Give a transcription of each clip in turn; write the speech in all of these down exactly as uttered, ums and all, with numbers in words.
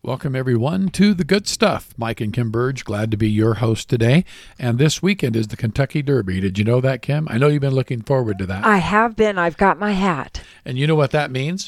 Welcome, everyone, to The Good Stuff. Mike and Kim Burge, glad to be your host today. And this weekend is the Kentucky Derby. Did you know that, Kim? I know you've been looking forward to that. I have been. I've got my hat. And you know what that means?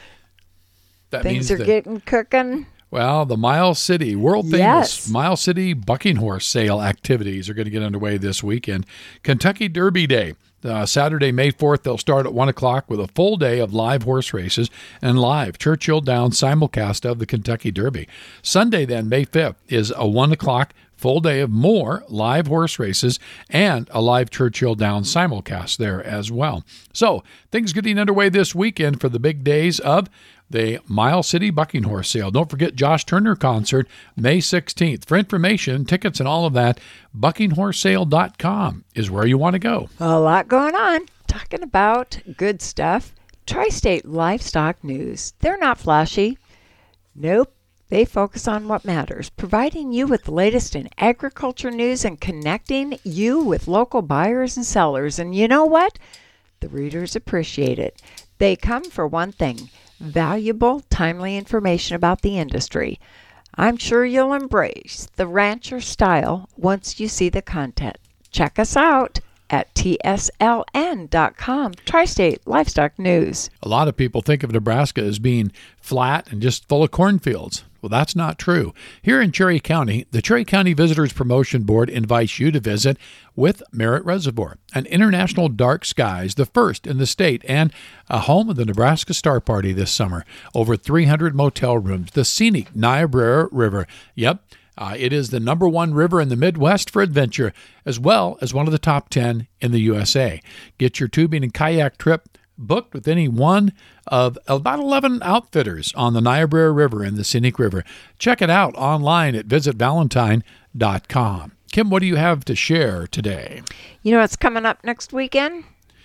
That Things means are that, getting cooking. Well, the Miles City, world-famous Yes. Miles City bucking horse sale activities are going to get underway this weekend. Kentucky Derby Day. Uh, Saturday, May fourth, they'll start at one o'clock with a full day of live horse races and live Churchill Downs simulcast of the Kentucky Derby. Sunday, then, May fifth, is a one o'clock full day of more live horse races and a live Churchill Downs simulcast there as well. So, things getting underway this weekend for the big days of the Miles City Bucking Horse Sale. Don't forget Josh Turner concert, May sixteenth. For information, tickets, and all of that, bucking horse sale dot com is where you want to go. A lot going on. Talking about good stuff. Tri-State Livestock News. They're not flashy. Nope. They focus on what matters, providing you with the latest in agriculture news and connecting you with local buyers and sellers. And you know what? The readers appreciate it. They come for one thing, valuable, timely information about the industry. I'm sure you'll embrace the rancher style once you see the content. Check us out at T S L N dot com, Tri-State Livestock News. A lot of people think of Nebraska as being flat and just full of cornfields. Well, that's not true. Here in Cherry County, the Cherry County Visitors Promotion Board invites you to visit with Merritt Reservoir, an international dark skies, the first in the state, and a home of the Nebraska Star Party this summer. Over three hundred motel rooms, the scenic Niobrara River. Yep. Uh, it is the number one river in the Midwest for adventure, as well as one of the top ten in the U S A. Get your tubing and kayak trip booked with any one of about eleven outfitters on the Niobrara River and the Scenic River. Check it out online at visit valentine dot com. Kim, what do you have to share today? You know what's coming up next weekend?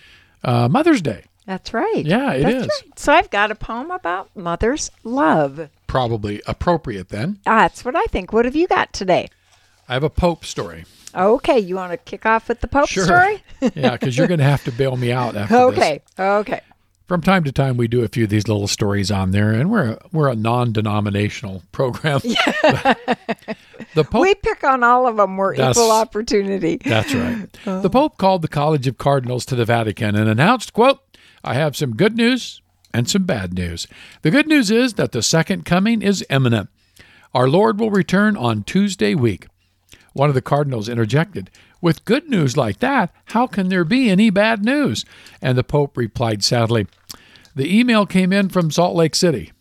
Uh, Mother's Day. That's right. Yeah, it That's is. Right. So I've got a poem about mother's love. Probably appropriate then. That's what I think. What have you got today? I have a Pope story. Okay, you want to kick off with the Pope Sure. story? Yeah, because you're going to have to bail me out after Okay, this. okay. From time to time, we do a few of these little stories on there, and we're a, we're a non-denominational program. The Pope, We pick on all of them. We're That's- equal opportunity. That's right. The Pope called the College of Cardinals to the Vatican and announced, quote, "I have some good news and some bad news. The good news is that the second coming is imminent. Our Lord will return on Tuesday week." One of the cardinals interjected, "With good news like that, how can there be any bad news?" And the Pope replied sadly, "The email came in from Salt Lake City."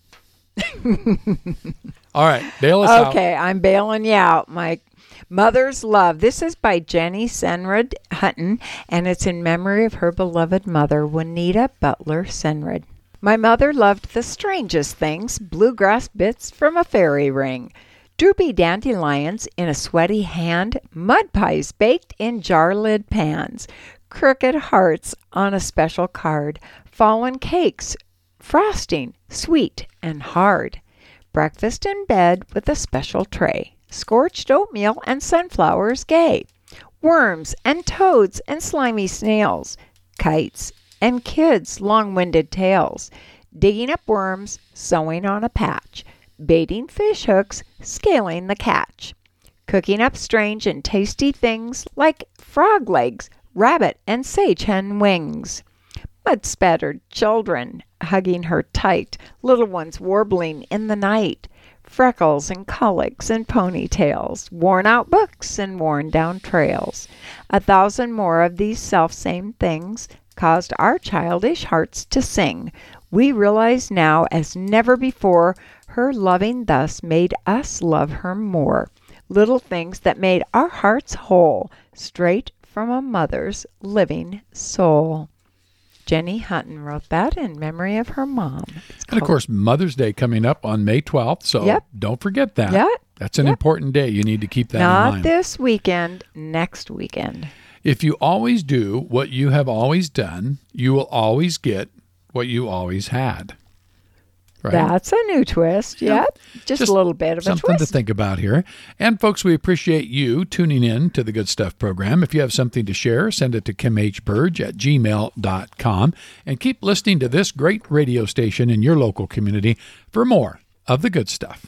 All right, bail us out. Okay, I'm bailing you out, Mike. Mother's Love. This is by Jenny Senrad Hutton, and it's in memory of her beloved mother, Juanita Butler Senrad. My mother loved the strangest things, bluegrass bits from a fairy ring, droopy dandelions in a sweaty hand, mud pies baked in jar lid pans, crooked hearts on a special card, fallen cakes, frosting, sweet and hard, breakfast in bed with a special tray, scorched oatmeal and sunflowers gay, worms and toads and slimy snails, kites and kids' long-winded tales, digging up worms, sewing on a patch, baiting fish hooks, scaling the catch, cooking up strange and tasty things like frog legs, rabbit and sage hen wings, mud-spattered children hugging her tight, little ones warbling in the night, freckles and colics and ponytails, worn-out books and worn-down trails. A thousand more of these self-same things caused our childish hearts to sing. We realize now, as never before, her loving thus made us love her more. Little things that made our hearts whole, straight from a mother's living soul. Jenny Hutton wrote that in memory of her mom. It's And of course, Mother's Day coming up on May twelfth, so Yep. don't forget that. Yep. That's an Yep. important day. You need to keep that in Not mind. this weekend, next weekend. If you always do what you have always done, you will always get what you always had. Right? That's a new twist. Yeah. Yep. Just, Just a little bit of a Something twist. to think about here. And folks, we appreciate you tuning in to the Good Stuff program. If you have something to share, send it to kim h burge at gmail dot com. And keep listening to this great radio station in your local community for more of the good stuff.